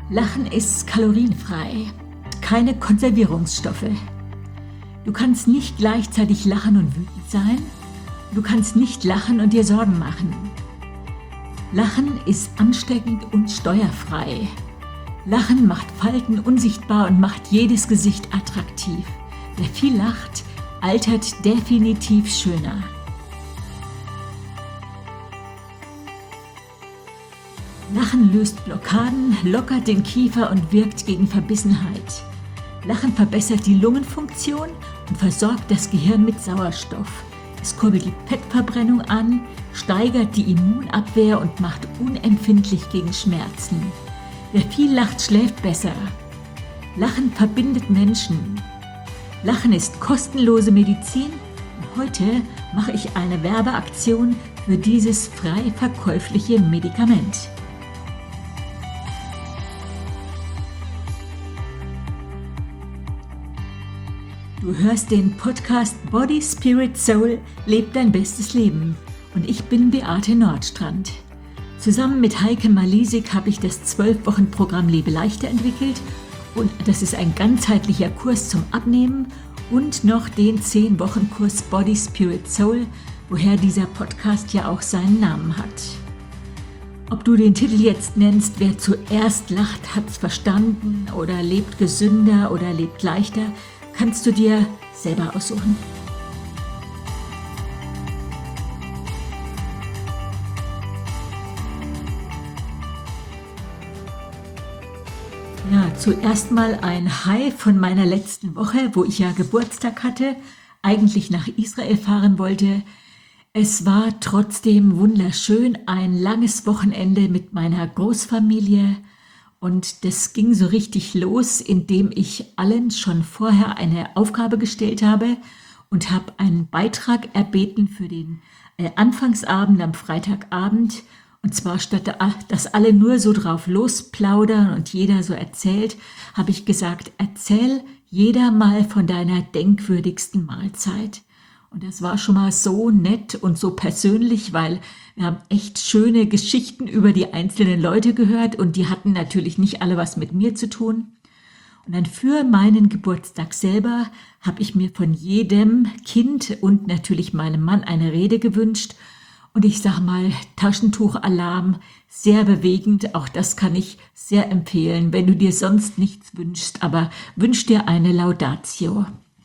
Lachen ist kalorienfrei, keine Konservierungsstoffe. Du kannst nicht gleichzeitig lachen und wütend sein. Du kannst nicht lachen und dir Sorgen machen. Lachen ist ansteckend und steuerfrei. Lachen macht Falten unsichtbar und macht jedes Gesicht attraktiv. Wer viel lacht, altert definitiv schöner. Lachen löst Blockaden, lockert den Kiefer und wirkt gegen Verbissenheit. Lachen verbessert die Lungenfunktion und versorgt das Gehirn mit Sauerstoff. Es kurbelt die Fettverbrennung an, steigert die Immunabwehr und macht unempfindlich gegen Schmerzen. Wer viel lacht, schläft besser. Lachen verbindet Menschen. Lachen ist kostenlose Medizin und heute mache ich eine Werbeaktion für dieses frei verkäufliche Medikament. Du hörst den Podcast Body, Spirit, Soul, lebt dein bestes Leben. Und ich bin Beate Nordstrand. Zusammen mit Heike Malisik habe ich das 12-Wochen-Programm Lebe leichter entwickelt. Und das ist ein ganzheitlicher Kurs zum Abnehmen und noch den 10-Wochen-Kurs Body, Spirit, Soul, woher dieser Podcast ja auch seinen Namen hat. Ob du den Titel jetzt nennst, wer zuerst lacht, hat's verstanden oder lebt gesünder oder lebt leichter, kannst du dir selber aussuchen. Ja, zuerst mal ein Hi von meiner letzten Woche, wo ich ja Geburtstag hatte, eigentlich nach Israel fahren wollte. Es war trotzdem wunderschön, ein langes Wochenende mit meiner Großfamilie. Und das ging so richtig los, indem ich allen schon vorher eine Aufgabe gestellt habe und habe einen Beitrag erbeten für den Anfangsabend am Freitagabend. Und zwar statt dass alle nur so drauf losplaudern und jeder so erzählt, habe ich gesagt, erzähl jeder mal von deiner denkwürdigsten Mahlzeit. Und das war schon mal so nett und so persönlich, weil wir haben echt schöne Geschichten über die einzelnen Leute gehört und die hatten natürlich nicht alle was mit mir zu tun. Und dann für meinen Geburtstag selber habe ich mir von jedem Kind und natürlich meinem Mann eine Rede gewünscht. Und ich sage mal, Taschentuchalarm, sehr bewegend, auch das kann ich sehr empfehlen, wenn du dir sonst nichts wünschst, aber wünsch dir eine Laudatio.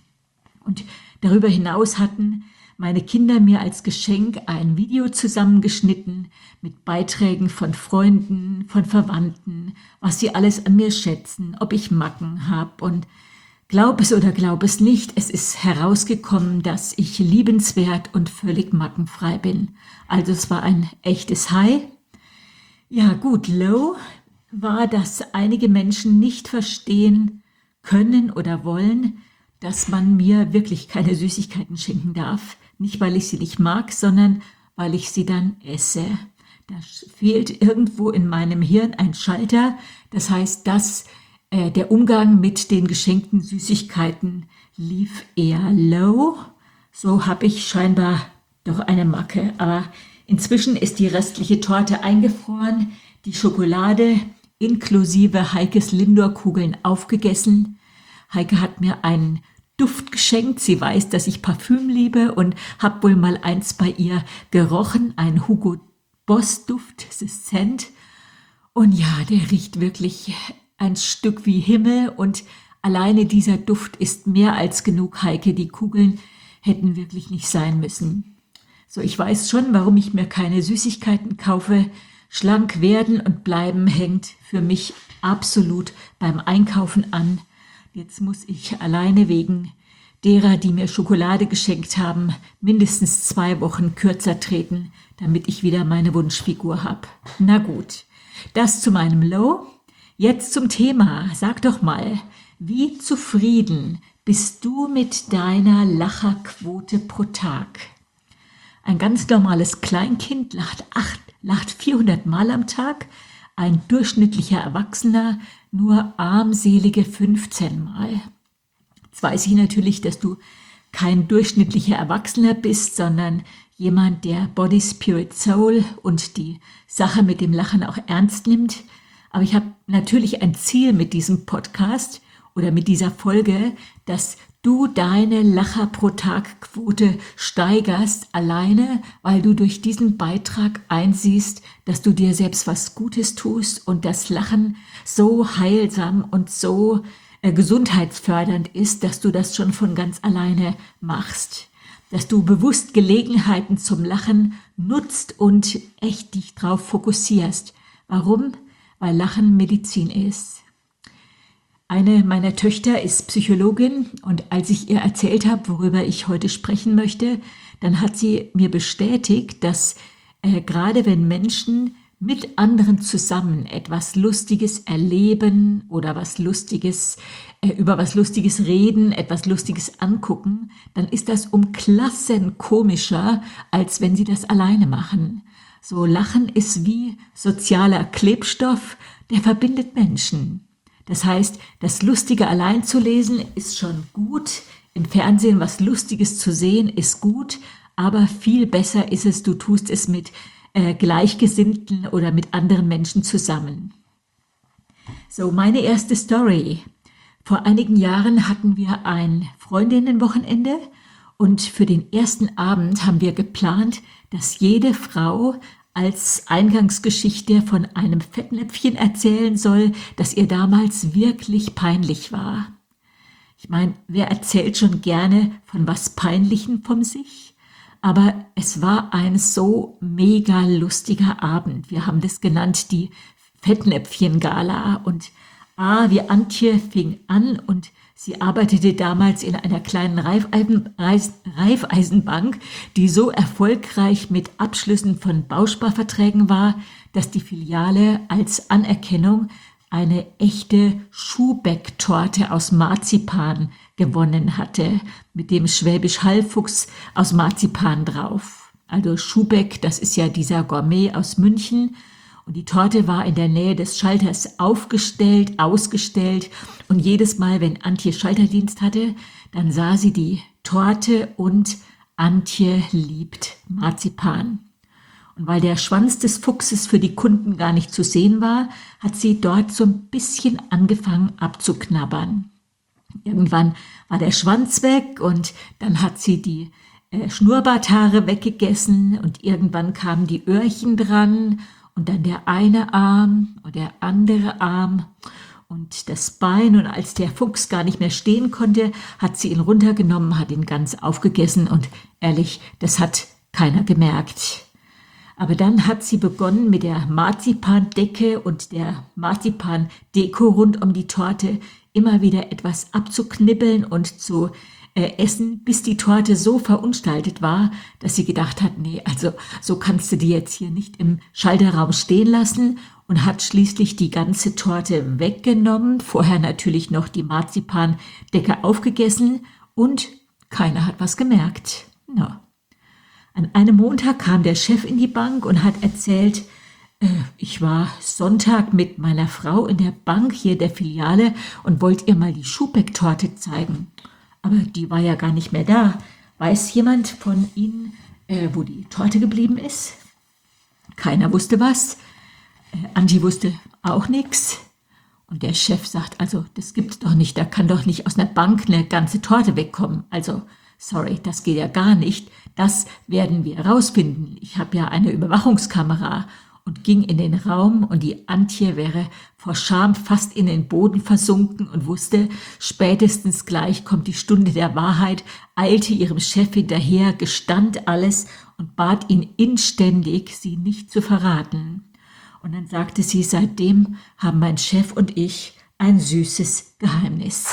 Und darüber hinaus hatten meine Kinder mir als Geschenk ein Video zusammengeschnitten mit Beiträgen von Freunden, von Verwandten, was sie alles an mir schätzen, ob ich Macken habe. Und glaub es oder glaub es nicht, es ist herausgekommen, dass ich liebenswert und völlig mackenfrei bin. Also es war ein echtes High. Ja gut, Low war, dass einige Menschen nicht verstehen können oder wollen, dass man mir wirklich keine Süßigkeiten schenken darf. Nicht, weil ich sie nicht mag, sondern weil ich sie dann esse. Da fehlt irgendwo in meinem Hirn ein Schalter. Das heißt, dass der Umgang mit den geschenkten Süßigkeiten lief eher low. So habe ich scheinbar doch eine Macke. Aber inzwischen ist die restliche Torte eingefroren, die Schokolade inklusive Heikes Lindor-Kugeln aufgegessen. Heike hat mir einen Duft geschenkt. Sie weiß, dass ich Parfüm liebe und habe wohl mal eins bei ihr gerochen, ein Hugo Boss Duft, es ist Scent. Und ja, der riecht wirklich ein Stück wie Himmel und alleine dieser Duft ist mehr als genug, Heike. Die Kugeln hätten wirklich nicht sein müssen. So, ich weiß schon, warum ich mir keine Süßigkeiten kaufe. Schlank werden und bleiben hängt für mich absolut beim Einkaufen an. Jetzt muss ich alleine wegen derer, die mir Schokolade geschenkt haben, mindestens 2 Wochen kürzer treten, damit ich wieder meine Wunschfigur habe. Na gut, das zu meinem Low. Jetzt zum Thema. Sag doch mal, wie zufrieden bist du mit deiner Lacherquote pro Tag? Ein ganz normales Kleinkind lacht 400 Mal am Tag, ein durchschnittlicher Erwachsener nur armselige 15 Mal. Jetzt weiß ich natürlich, dass du kein durchschnittlicher Erwachsener bist, sondern jemand, der Body, Spirit, Soul und die Sache mit dem Lachen auch ernst nimmt. Aber ich habe natürlich ein Ziel mit diesem Podcast oder mit dieser Folge, dass du deine Lacher pro Tag Quote steigerst, alleine, weil du durch diesen Beitrag einsiehst, dass du dir selbst was Gutes tust und das Lachen so heilsam und so gesundheitsfördernd ist, dass du das schon von ganz alleine machst. Dass du bewusst Gelegenheiten zum Lachen nutzt und echt dich drauf fokussierst. Warum? Weil Lachen Medizin ist. Eine meiner Töchter ist Psychologin und als ich ihr erzählt habe, worüber ich heute sprechen möchte, dann hat sie mir bestätigt, dass gerade wenn Menschen mit anderen zusammen etwas Lustiges erleben oder was Lustiges, über was Lustiges reden, etwas Lustiges angucken, dann ist das um Klassen komischer, als wenn sie das alleine machen. So Lachen ist wie sozialer Klebstoff, der verbindet Menschen. Das heißt, das Lustige allein zu lesen ist schon gut, im Fernsehen was Lustiges zu sehen ist gut, aber viel besser ist es, du tust es mit Gleichgesinnten oder mit anderen Menschen zusammen. So, meine erste Story. Vor einigen Jahren hatten wir ein Freundinnenwochenende und für den ersten Abend haben wir geplant, dass jede Frau als Eingangsgeschichte von einem Fettnäpfchen erzählen soll, das ihr damals wirklich peinlich war. Ich meine, wer erzählt schon gerne von was Peinlichem von sich? Aber es war ein so mega lustiger Abend. Wir haben das genannt, die Fettnäpfchen-Gala. Und wie Antje fing an und sie arbeitete damals in einer kleinen Raiffeisenbank, die so erfolgreich mit Abschlüssen von Bausparverträgen war, dass die Filiale als Anerkennung eine echte Schuhbeck-Torte aus Marzipan gewonnen hatte, mit dem Schwäbisch-Hall-Fuchs aus Marzipan drauf. Also Schuhbeck, das ist ja dieser Gourmet aus München. Und die Torte war in der Nähe des Schalters ausgestellt. Und jedes Mal, wenn Antje Schalterdienst hatte, dann sah sie die Torte und Antje liebt Marzipan. Und weil der Schwanz des Fuchses für die Kunden gar nicht zu sehen war, hat sie dort so ein bisschen angefangen abzuknabbern. Irgendwann war der Schwanz weg und dann hat sie die Schnurrbarthaare weggegessen und irgendwann kamen die Öhrchen dran und dann der eine Arm und der andere Arm und das Bein. Und als der Fuchs gar nicht mehr stehen konnte, hat sie ihn runtergenommen, hat ihn ganz aufgegessen und ehrlich, das hat keiner gemerkt. Aber dann hat sie begonnen mit der Marzipandecke und der Marzipandeko rund um die Torte immer wieder etwas abzuknibbeln und zu essen, bis die Torte so verunstaltet war, dass sie gedacht hat, nee, also so kannst du die jetzt hier nicht im Schalterraum stehen lassen, und hat schließlich die ganze Torte weggenommen, vorher natürlich noch die Marzipandecke aufgegessen und keiner hat was gemerkt. No. An einem Montag kam der Chef in die Bank und hat erzählt, ich war Sonntag mit meiner Frau in der Bank hier der Filiale und wollte ihr mal die Schuhbeck-Torte zeigen. Aber die war ja gar nicht mehr da. Weiß jemand von Ihnen, wo die Torte geblieben ist? Keiner wusste was. Antje wusste auch nichts. Und der Chef sagt, also das gibt's doch nicht, da kann doch nicht aus einer Bank eine ganze Torte wegkommen. Also, sorry, das geht ja gar nicht. Das werden wir rausfinden. Ich habe ja eine Überwachungskamera. Und ging in den Raum und die Antje wäre vor Scham fast in den Boden versunken und wusste, spätestens gleich kommt die Stunde der Wahrheit, eilte ihrem Chef hinterher, gestand alles und bat ihn inständig, sie nicht zu verraten. Und dann sagte sie, seitdem haben mein Chef und ich ein süßes Geheimnis.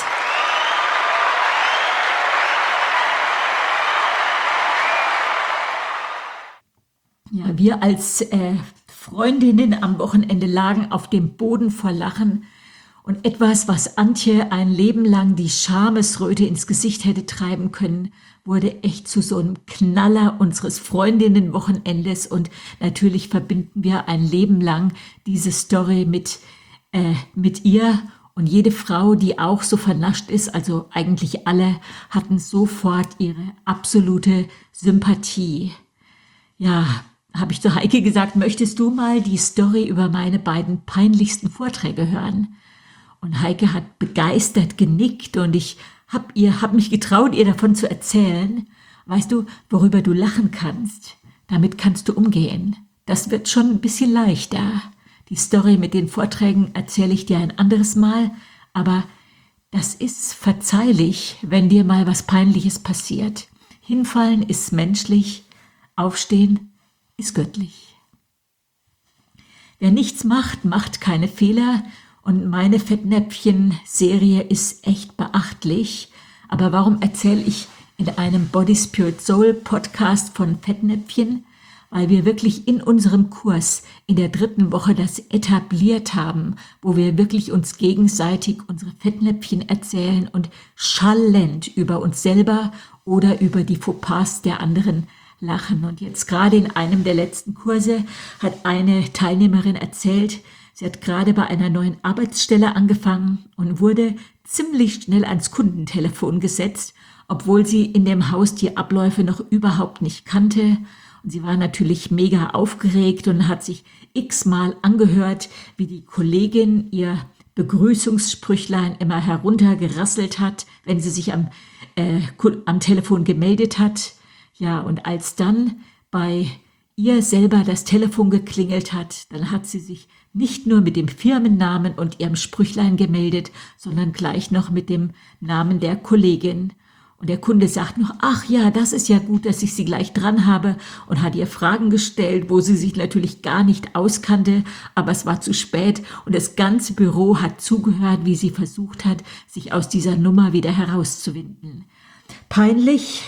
Ja, wir als Freundinnen am Wochenende lagen auf dem Boden vor Lachen und etwas, was Antje ein Leben lang die Schamesröte ins Gesicht hätte treiben können, wurde echt zu so einem Knaller unseres Freundinnenwochenendes und natürlich verbinden wir ein Leben lang diese Story mit ihr und jede Frau, die auch so vernascht ist, also eigentlich alle, hatten sofort ihre absolute Sympathie. Ja, habe ich zu Heike gesagt, möchtest du mal die Story über meine beiden peinlichsten Vorträge hören? Und Heike hat begeistert genickt und ich hab mich getraut, ihr davon zu erzählen. Weißt du, worüber du lachen kannst? Damit kannst du umgehen. Das wird schon ein bisschen leichter. Die Story mit den Vorträgen erzähle ich dir ein anderes Mal, aber das ist verzeihlich, wenn dir mal was Peinliches passiert. Hinfallen ist menschlich, aufstehen ist göttlich. Wer nichts macht, macht keine Fehler und meine Fettnäpfchen-Serie ist echt beachtlich. Aber warum erzähle ich in einem Body Spirit Soul Podcast von Fettnäpfchen? Weil wir wirklich in unserem Kurs in der 3. Woche das etabliert haben, wo wir wirklich uns gegenseitig unsere Fettnäpfchen erzählen und schallend über uns selber oder über die Fauxpas der anderen lachen. Und jetzt gerade in einem der letzten Kurse hat eine Teilnehmerin erzählt, sie hat gerade bei einer neuen Arbeitsstelle angefangen und wurde ziemlich schnell ans Kundentelefon gesetzt, obwohl sie in dem Haus die Abläufe noch überhaupt nicht kannte. Und sie war natürlich mega aufgeregt und hat sich x-mal angehört, wie die Kollegin ihr Begrüßungssprüchlein immer heruntergerasselt hat, wenn sie sich am Telefon gemeldet hat. Ja, und als dann bei ihr selber das Telefon geklingelt hat, dann hat sie sich nicht nur mit dem Firmennamen und ihrem Sprüchlein gemeldet, sondern gleich noch mit dem Namen der Kollegin. Und der Kunde sagt noch, ach ja, das ist ja gut, dass ich Sie gleich dran habe, und hat ihr Fragen gestellt, wo sie sich natürlich gar nicht auskannte, aber es war zu spät und das ganze Büro hat zugehört, wie sie versucht hat, sich aus dieser Nummer wieder herauszuwinden. Peinlich?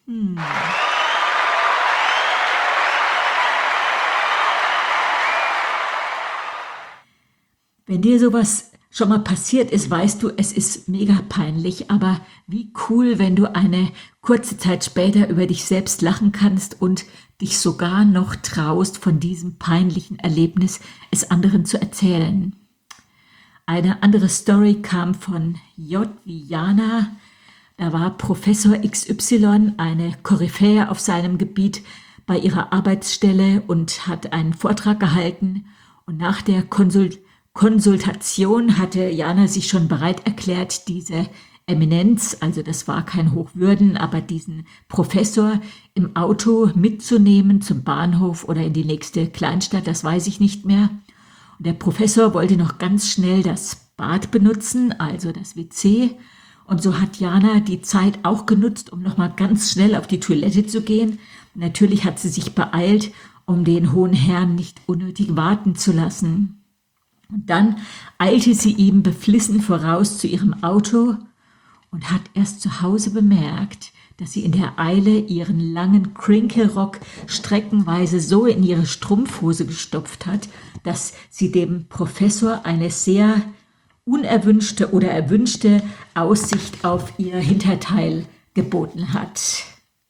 Wenn dir sowas schon mal passiert ist, weißt du, es ist mega peinlich, aber wie cool, wenn du eine kurze Zeit später über dich selbst lachen kannst und dich sogar noch traust, von diesem peinlichen Erlebnis es anderen zu erzählen. Eine andere Story kam von J wie Jana. Da war Professor XY, eine Koryphäe auf seinem Gebiet, bei ihrer Arbeitsstelle und hat einen Vortrag gehalten. Und nach der Konsultation hatte Jana sich schon bereit erklärt, diese Eminenz, also das war kein Hochwürden, aber diesen Professor im Auto mitzunehmen zum Bahnhof oder in die nächste Kleinstadt, das weiß ich nicht mehr. Und der Professor wollte noch ganz schnell das Bad benutzen, also das WC. Und so hat Jana die Zeit auch genutzt, um nochmal ganz schnell auf die Toilette zu gehen. Und natürlich hat sie sich beeilt, um den hohen Herrn nicht unnötig warten zu lassen. Und dann eilte sie ihm beflissen voraus zu ihrem Auto und hat erst zu Hause bemerkt, dass sie in der Eile ihren langen Krinkelrock streckenweise so in ihre Strumpfhose gestopft hat, dass sie dem Professor eine sehr unerwünschte oder erwünschte Aussicht auf ihr Hinterteil geboten hat.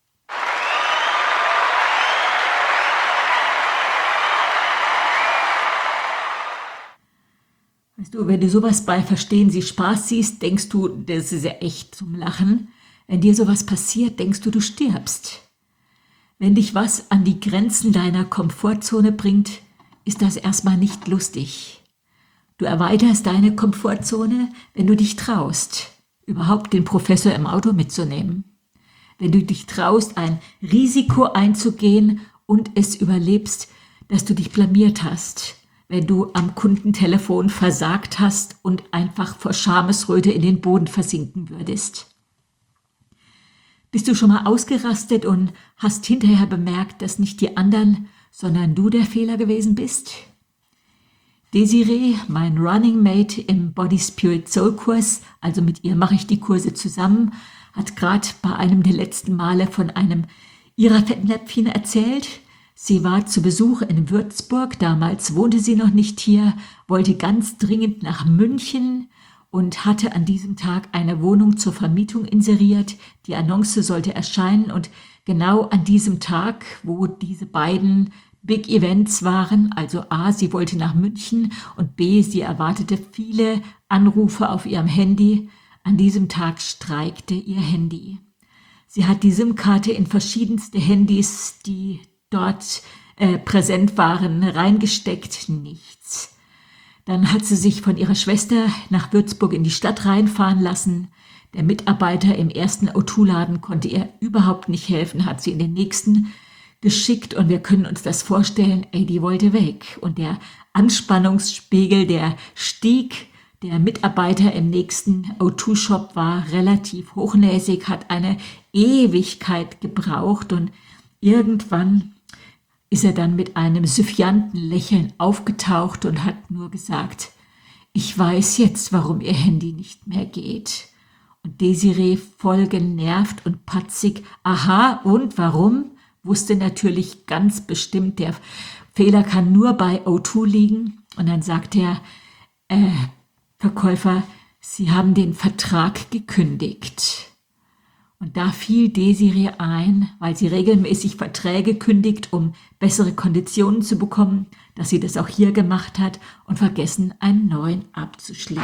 Weißt du, wenn du sowas bei Verstehen Sie Spaß siehst, denkst du, das ist ja echt zum Lachen. Wenn dir sowas passiert, denkst du, du stirbst. Wenn dich was an die Grenzen deiner Komfortzone bringt, ist das erstmal nicht lustig. Du erweiterst deine Komfortzone, wenn du dich traust, überhaupt den Professor im Auto mitzunehmen. Wenn du dich traust, ein Risiko einzugehen und es überlebst, dass du dich blamiert hast. Wenn du am Kundentelefon versagt hast und einfach vor Schamesröte in den Boden versinken würdest. Bist du schon mal ausgerastet und hast hinterher bemerkt, dass nicht die anderen, sondern du der Fehler gewesen bist? Desiree, mein Running Mate im Body Spirit Soul Kurs, also mit ihr mache ich die Kurse zusammen, hat gerade bei einem der letzten Male von einem ihrer Fettnäpfchen erzählt. Sie war zu Besuch in Würzburg, damals wohnte sie noch nicht hier, wollte ganz dringend nach München und hatte an diesem Tag eine Wohnung zur Vermietung inseriert. Die Annonce sollte erscheinen und genau an diesem Tag, wo diese beiden Big Events waren, also A, sie wollte nach München und B, sie erwartete viele Anrufe auf ihrem Handy, an diesem Tag streikte ihr Handy. Sie hat die SIM-Karte in verschiedenste Handys, die dort präsent waren, reingesteckt, nichts. Dann hat sie sich von ihrer Schwester nach Würzburg in die Stadt reinfahren lassen. Der Mitarbeiter im ersten O2-Laden konnte ihr überhaupt nicht helfen, hat sie in den nächsten geschickt und wir können uns das vorstellen, die wollte weg. Und der Anspannungsspiegel, der stieg. Der Mitarbeiter im nächsten O2-Shop war relativ hochnäsig, hat eine Ewigkeit gebraucht und irgendwann ist er dann mit einem süffianten Lächeln aufgetaucht und hat nur gesagt, ich weiß jetzt, warum Ihr Handy nicht mehr geht. Und Desiree, voll genervt und patzig, aha, und warum? Wusste natürlich ganz bestimmt, der Fehler kann nur bei O2 liegen. Und dann sagt der Verkäufer, Sie haben den Vertrag gekündigt. Und da fiel Desiree ein, weil sie regelmäßig Verträge kündigt, um bessere Konditionen zu bekommen, dass sie das auch hier gemacht hat und vergessen, einen neuen abzuschließen.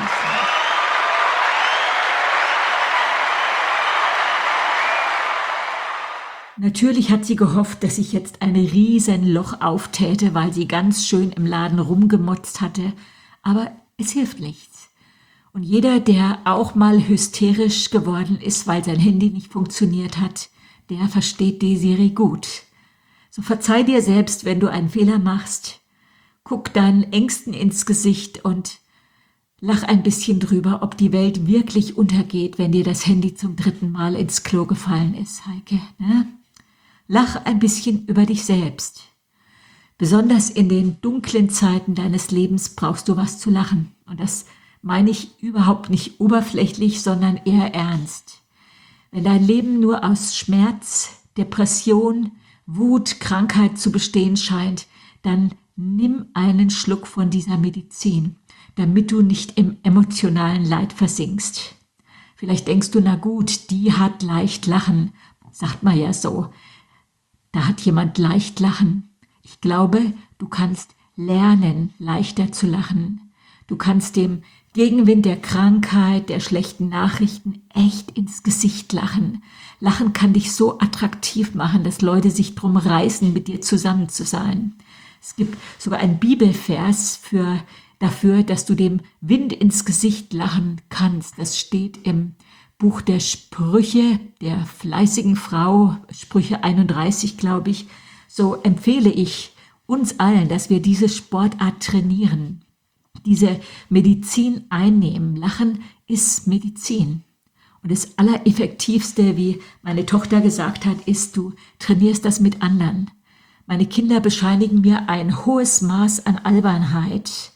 Natürlich hat sie gehofft, dass sich jetzt ein Riesenloch auftäte, weil sie ganz schön im Laden rumgemotzt hatte, aber es hilft nichts. Und jeder, der auch mal hysterisch geworden ist, weil sein Handy nicht funktioniert hat, der versteht Desiree gut. So verzeih dir selbst, wenn du einen Fehler machst. Guck deinen Ängsten ins Gesicht und lach ein bisschen drüber, ob die Welt wirklich untergeht, wenn dir das Handy zum 3. Mal ins Klo gefallen ist, Heike. Ne? Lach ein bisschen über dich selbst. Besonders in den dunklen Zeiten deines Lebens brauchst du was zu lachen. Und das meine ich überhaupt nicht oberflächlich, sondern eher ernst. Wenn dein Leben nur aus Schmerz, Depression, Wut, Krankheit zu bestehen scheint, dann nimm einen Schluck von dieser Medizin, damit du nicht im emotionalen Leid versinkst. Vielleicht denkst du, na gut, die hat leicht lachen, sagt man ja so. Da hat jemand leicht lachen. Ich glaube, du kannst lernen, leichter zu lachen. Du kannst dem Gegenwind der Krankheit, der schlechten Nachrichten echt ins Gesicht lachen. Lachen kann dich so attraktiv machen, dass Leute sich drum reißen, mit dir zusammen zu sein. Es gibt sogar einen Bibelvers dafür, dass du dem Wind ins Gesicht lachen kannst. Das steht im Buch der Sprüche, der fleißigen Frau, Sprüche 31, glaube ich. So empfehle ich uns allen, dass wir diese Sportart trainieren, diese Medizin einnehmen. Lachen ist Medizin. Und das Allereffektivste, wie meine Tochter gesagt hat, ist, du trainierst das mit anderen. Meine Kinder bescheinigen mir ein hohes Maß an Albernheit.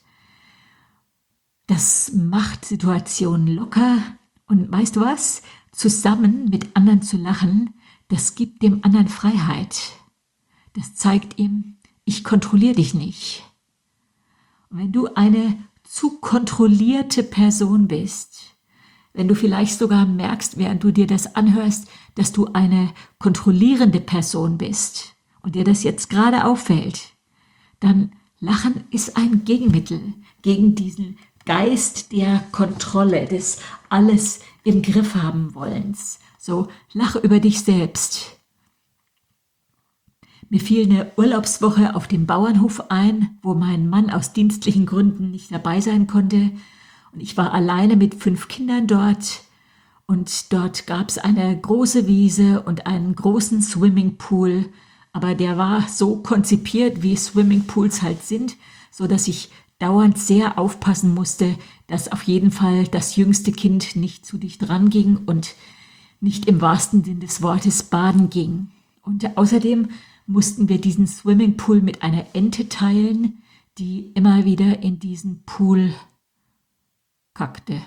Das macht Situationen locker. Und weißt du was? Zusammen mit anderen zu lachen, das gibt dem anderen Freiheit. Das zeigt ihm, ich kontrolliere dich nicht. Und wenn du eine zu kontrollierte Person bist, wenn du vielleicht sogar merkst, während du dir das anhörst, dass du eine kontrollierende Person bist und dir das jetzt gerade auffällt, dann Lachen ist ein Gegenmittel gegen diesen Geist der Kontrolle, des alles im Griff haben wollens. So, lach über dich selbst. Mir fiel eine Urlaubswoche auf dem Bauernhof ein, wo mein Mann aus dienstlichen Gründen nicht dabei sein konnte. Und ich war alleine mit 5 Kindern dort. Und dort gab es eine große Wiese und einen großen Swimmingpool. Aber der war so konzipiert, wie Swimmingpools halt sind, so dass ich dauernd sehr aufpassen musste, dass auf jeden Fall das jüngste Kind nicht zu dicht dran ging und nicht im wahrsten Sinn des Wortes baden ging. Und außerdem mussten wir diesen Swimmingpool mit einer Ente teilen, die immer wieder in diesen Pool kackte.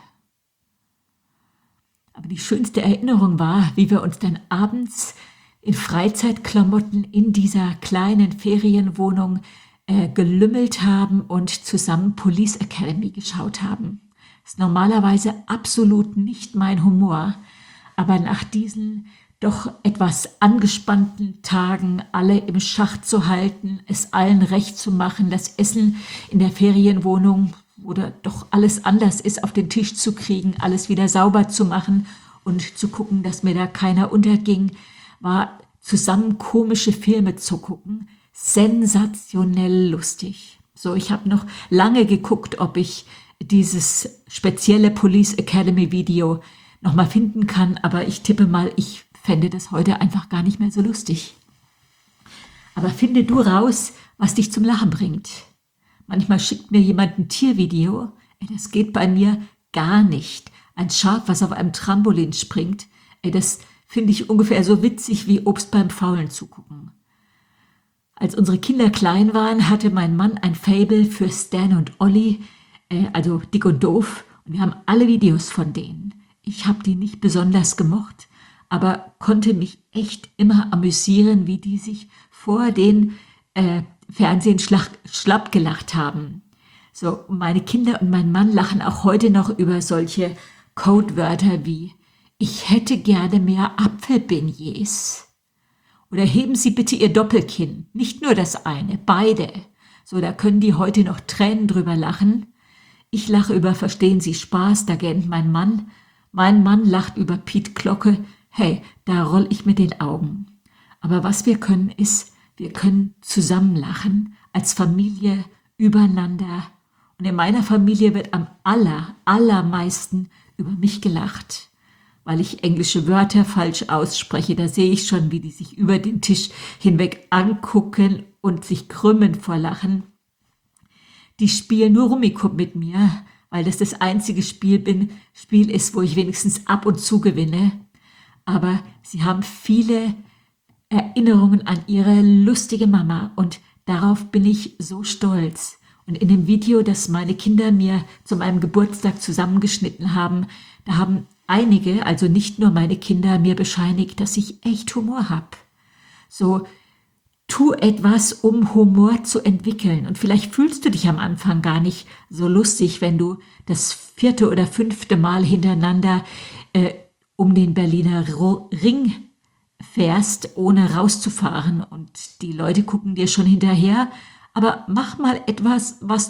Aber die schönste Erinnerung war, wie wir uns dann abends in Freizeitklamotten in dieser kleinen Ferienwohnung gelümmelt haben und zusammen Police Academy geschaut haben. Das ist normalerweise absolut nicht mein Humor, aber nach diesen doch etwas angespannten Tagen alle im Schach zu halten, es allen recht zu machen, das Essen in der Ferienwohnung, wo da doch alles anders ist, auf den Tisch zu kriegen, alles wieder sauber zu machen und zu gucken, dass mir da keiner unterging, war zusammen komische Filme zu gucken, sensationell lustig. So, ich habe noch lange geguckt, ob ich dieses spezielle Police Academy Video nochmal finden kann, aber ich tippe mal, ich fände das heute einfach gar nicht mehr so lustig. Aber finde du raus, was dich zum Lachen bringt. Manchmal schickt mir jemand ein Tiervideo. Das geht bei mir gar nicht. Ein Schaf, was auf einem Trampolin springt. Das finde ich ungefähr so witzig wie Obst beim Faulen zugucken. Als unsere Kinder klein waren, hatte mein Mann ein Faible für Stan und Olli, also Dick und Doof. Und wir haben alle Videos von denen. Ich habe die nicht besonders gemocht, aber konnte mich echt immer amüsieren, wie die sich vor den Fernsehen schlapp gelacht haben. So, meine Kinder und mein Mann lachen auch heute noch über solche Codewörter wie „Ich hätte gerne mehr Apfelbeignets" oder „Heben Sie bitte Ihr Doppelkinn", nicht nur das eine, beide. So, da können die heute noch Tränen drüber lachen. Ich lache über „Verstehen Sie Spaß", da gähnt mein Mann. Mein Mann lacht über Piet Glocke. Hey, da roll ich mit den Augen. Aber was wir können ist, wir können zusammen lachen, als Familie, übereinander. Und in meiner Familie wird am allermeisten über mich gelacht, weil ich englische Wörter falsch ausspreche. Da sehe ich schon, wie die sich über den Tisch hinweg angucken und sich krümmen vor Lachen. Die spielen nur Rummikub mit mir, weil das einzige Spiel ist, wo ich wenigstens ab und zu gewinne. Aber sie haben viele Erinnerungen an ihre lustige Mama und darauf bin ich so stolz. Und in dem Video, das meine Kinder mir zu meinem Geburtstag zusammengeschnitten haben, da haben einige, also nicht nur meine Kinder, mir bescheinigt, dass ich echt Humor habe. So, tu etwas, um Humor zu entwickeln. Und vielleicht fühlst du dich am Anfang gar nicht so lustig, wenn du das 4. oder 5. Mal hintereinander um den Berliner Ring fährst, ohne rauszufahren. Und die Leute gucken dir schon hinterher. Aber mach mal etwas, was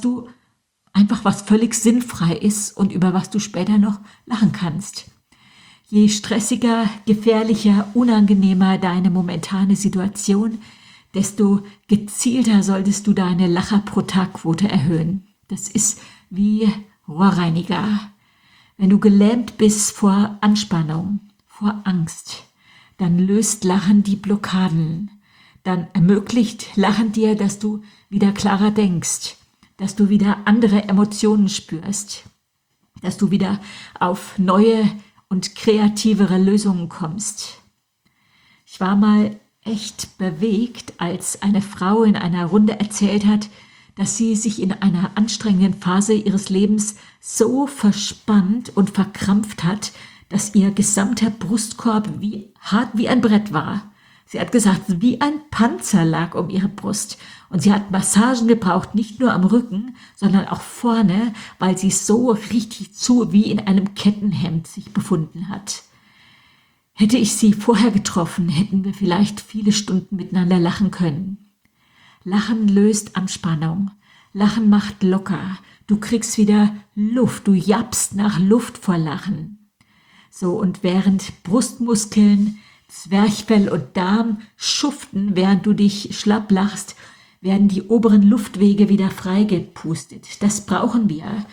völlig sinnfrei ist und über was du später noch lachen kannst. Je stressiger, gefährlicher, unangenehmer deine momentane Situation, desto gezielter solltest du deine Lacher pro Tag-Quote erhöhen. Das ist wie Rohrreiniger. Wenn du gelähmt bist vor Anspannung, vor Angst, dann löst Lachen die Blockaden. Dann ermöglicht Lachen dir, dass du wieder klarer denkst, dass du wieder andere Emotionen spürst, dass du wieder auf neue und kreativere Lösungen kommst. Ich war mal echt bewegt, als eine Frau in einer Runde erzählt hat, dass sie sich in einer anstrengenden Phase ihres Lebens so verspannt und verkrampft hat, dass ihr gesamter Brustkorb hart wie ein Brett war. Sie hat gesagt, wie ein Panzer lag um ihre Brust. Und sie hat Massagen gebraucht, nicht nur am Rücken, sondern auch vorne, weil sie so richtig wie in einem Kettenhemd sich befunden hat. Hätte ich sie vorher getroffen, hätten wir vielleicht viele Stunden miteinander lachen können. Lachen löst Anspannung. Lachen macht locker. Du kriegst wieder Luft. Du jappst nach Luft vor Lachen. So, und während Brustmuskeln, Zwerchfell und Darm schuften, während du dich schlapp lachst, werden die oberen Luftwege wieder freigepustet. Das brauchen wir.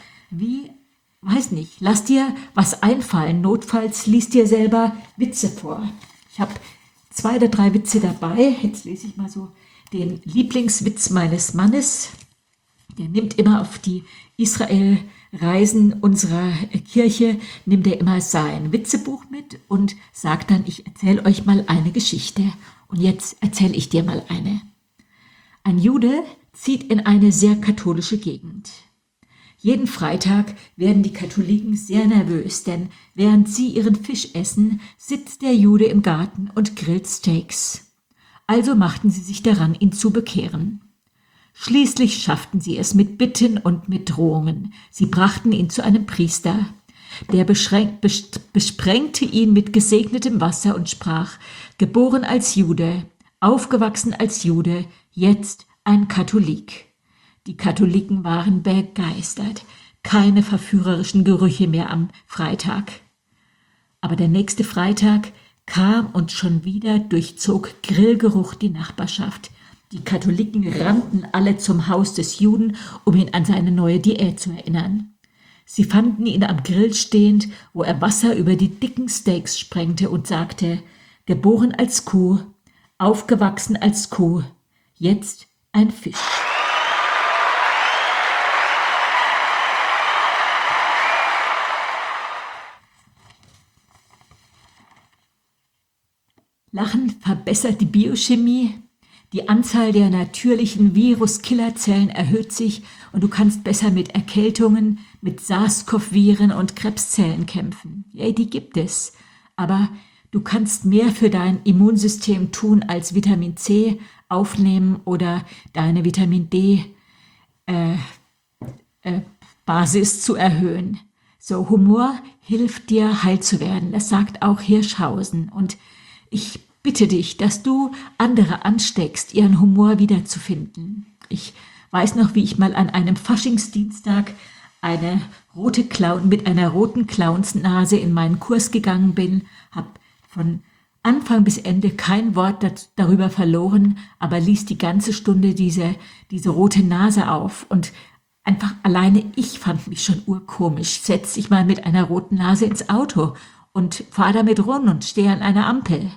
Weiß nicht, lass dir was einfallen. Notfalls lies dir selber Witze vor. Ich habe 2 oder 3 Witze dabei. Jetzt lese ich mal so den Lieblingswitz meines Mannes. Der nimmt immer auf die Israel-Reisen unserer Kirche, nimmt er immer sein Witzebuch mit und sagt dann, ich erzähle euch mal eine Geschichte. Und jetzt erzähle ich dir mal eine. Ein Jude zieht in eine sehr katholische Gegend. Jeden Freitag werden die Katholiken sehr nervös, denn während sie ihren Fisch essen, sitzt der Jude im Garten und grillt Steaks. Also machten sie sich daran, ihn zu bekehren. Schließlich schafften sie es mit Bitten und mit Drohungen. Sie brachten ihn zu einem Priester. Der besprengte ihn mit gesegnetem Wasser und sprach, geboren als Jude, aufgewachsen als Jude, jetzt ein Katholik. Die Katholiken waren begeistert. Keine verführerischen Gerüche mehr am Freitag. Aber der nächste Freitag kam und schon wieder durchzog Grillgeruch die Nachbarschaft. Die Katholiken rannten alle zum Haus des Juden, um ihn an seine neue Diät zu erinnern. Sie fanden ihn am Grill stehend, wo er Wasser über die dicken Steaks sprengte und sagte: Geboren als Kuh, aufgewachsen als Kuh, jetzt ein Fisch. Lachen verbessert die Biochemie, die Anzahl der natürlichen Viruskillerzellen erhöht sich und du kannst besser mit Erkältungen, mit SARS-CoV-Viren und Krebszellen kämpfen. Ja, die gibt es, aber du kannst mehr für dein Immunsystem tun, als Vitamin C aufnehmen oder deine Vitamin D Basis zu erhöhen. So, Humor hilft dir, heil zu werden. Das sagt auch Hirschhausen. Und ich bitte dich, dass du andere ansteckst, ihren Humor wiederzufinden. Ich weiß noch, wie ich mal an einem Faschingsdienstag eine rote Clown mit einer roten Clownsnase in meinen Kurs gegangen bin, habe von Anfang bis Ende kein Wort darüber verloren, aber ließ die ganze Stunde diese rote Nase auf und einfach alleine ich fand mich schon urkomisch. Setz dich mal mit einer roten Nase ins Auto und fahr damit rum und steh an einer Ampel.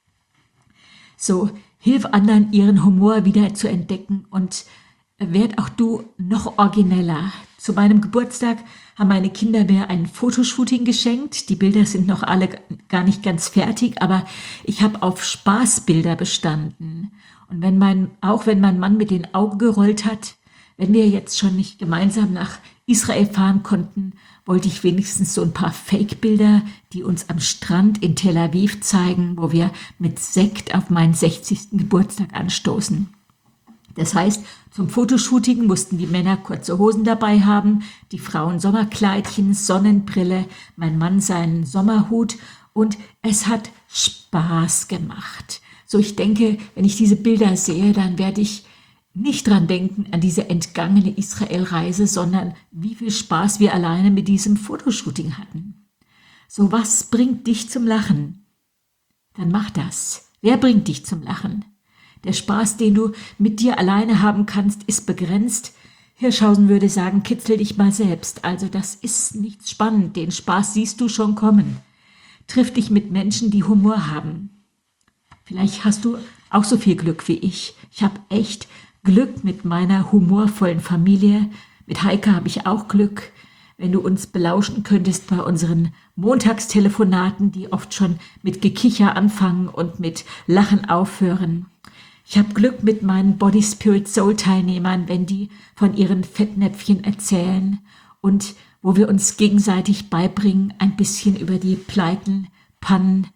So, hilf anderen, ihren Humor wieder zu entdecken und werd auch du noch origineller. Zu meinem Geburtstag haben meine Kinder mir ein Fotoshooting geschenkt. Die Bilder sind noch alle gar nicht ganz fertig, aber ich habe auf Spaßbilder bestanden. Und wenn mein Mann mit den Augen gerollt hat, wenn wir jetzt schon nicht gemeinsam nach Israel fahren konnten, wollte ich wenigstens so ein paar Fake-Bilder, die uns am Strand in Tel Aviv zeigen, wo wir mit Sekt auf meinen 60. Geburtstag anstoßen. Das heißt, zum Fotoshooting mussten die Männer kurze Hosen dabei haben, die Frauen Sommerkleidchen, Sonnenbrille, mein Mann seinen Sommerhut und es hat Spaß gemacht. So, ich denke, wenn ich diese Bilder sehe, dann werde ich nicht dran denken an diese entgangene Israel-Reise, sondern wie viel Spaß wir alleine mit diesem Fotoshooting hatten. So, was bringt dich zum Lachen? Dann mach das. Wer bringt dich zum Lachen? Der Spaß, den du mit dir alleine haben kannst, ist begrenzt. Hirschhausen würde sagen, kitzel dich mal selbst. Also das ist nicht spannend. Den Spaß siehst du schon kommen. Triff dich mit Menschen, die Humor haben. Vielleicht hast du auch so viel Glück wie ich. Ich habe echt Glück mit meiner humorvollen Familie. Mit Heike habe ich auch Glück. Wenn du uns belauschen könntest bei unseren Montagstelefonaten, die oft schon mit Gekicher anfangen und mit Lachen aufhören. Ich habe Glück mit meinen Body Spirit Soul Teilnehmern, wenn die von ihren Fettnäpfchen erzählen und wo wir uns gegenseitig beibringen, ein bisschen über die Pleiten, Pannen,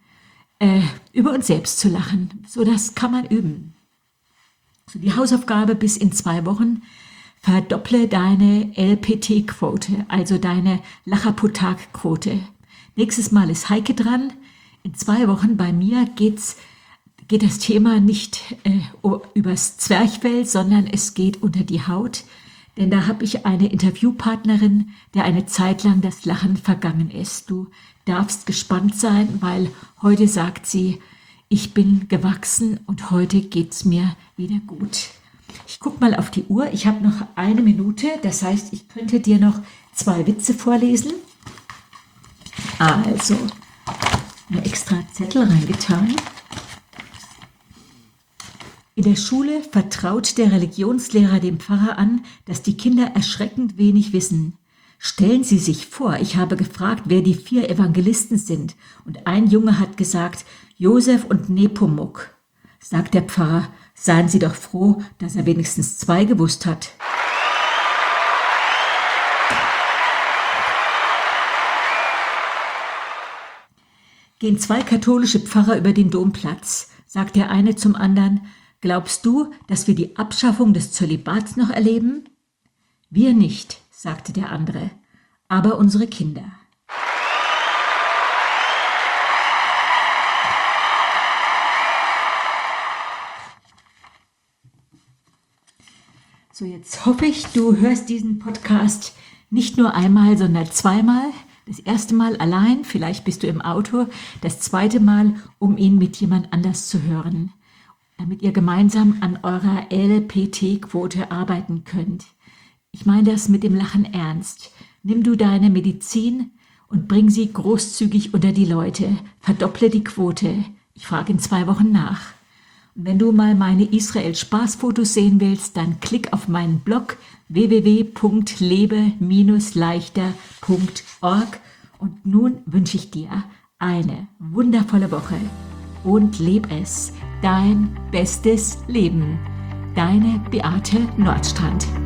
über uns selbst zu lachen. So, das kann man üben. So, die Hausaufgabe bis in 2 Wochen: verdopple deine LPT-Quote, also deine Lacher-pro-Tag-Quote. Nächstes Mal ist Heike dran. In 2 Wochen bei mir geht das Thema nicht übers Zwerchfell, sondern es geht unter die Haut. Denn da habe ich eine Interviewpartnerin, der eine Zeit lang das Lachen vergangen ist. Du darfst gespannt sein, weil heute sagt sie: Ich bin gewachsen und heute geht's mir wieder gut. Ich gucke mal auf die Uhr. Ich habe noch 1 Minute. Das heißt, ich könnte dir noch 2 Witze vorlesen. Also, mir extra Zettel reingetan. In der Schule vertraut der Religionslehrer dem Pfarrer an, dass die Kinder erschreckend wenig wissen. Stellen Sie sich vor, ich habe gefragt, wer die 4 Evangelisten sind. Und ein Junge hat gesagt, Josef und Nepomuk. Sagt der Pfarrer, seien Sie doch froh, dass er wenigstens 2 gewusst hat. Gehen 2 katholische Pfarrer über den Domplatz. Sagt der eine zum anderen, glaubst du, dass wir die Abschaffung des Zölibats noch erleben? Wir nicht, sagte der andere, aber unsere Kinder. So, jetzt hoffe ich, du hörst diesen Podcast nicht nur einmal, sondern 2-mal. Das erste Mal allein, vielleicht bist du im Auto. Das zweite Mal, um ihn mit jemand anders zu hören. damit ihr gemeinsam an eurer LPT-Quote arbeiten könnt. Ich meine das mit dem Lachen ernst. Nimm du deine Medizin und bring sie großzügig unter die Leute. Verdopple die Quote. Ich frage in 2 Wochen nach. Und wenn du mal meine Israel-Spaßfotos sehen willst, dann klick auf meinen Blog www.lebe-leichter.org. Und nun wünsche ich dir eine wundervolle Woche und leb es, dein bestes Leben. Deine Beate Nordstrand.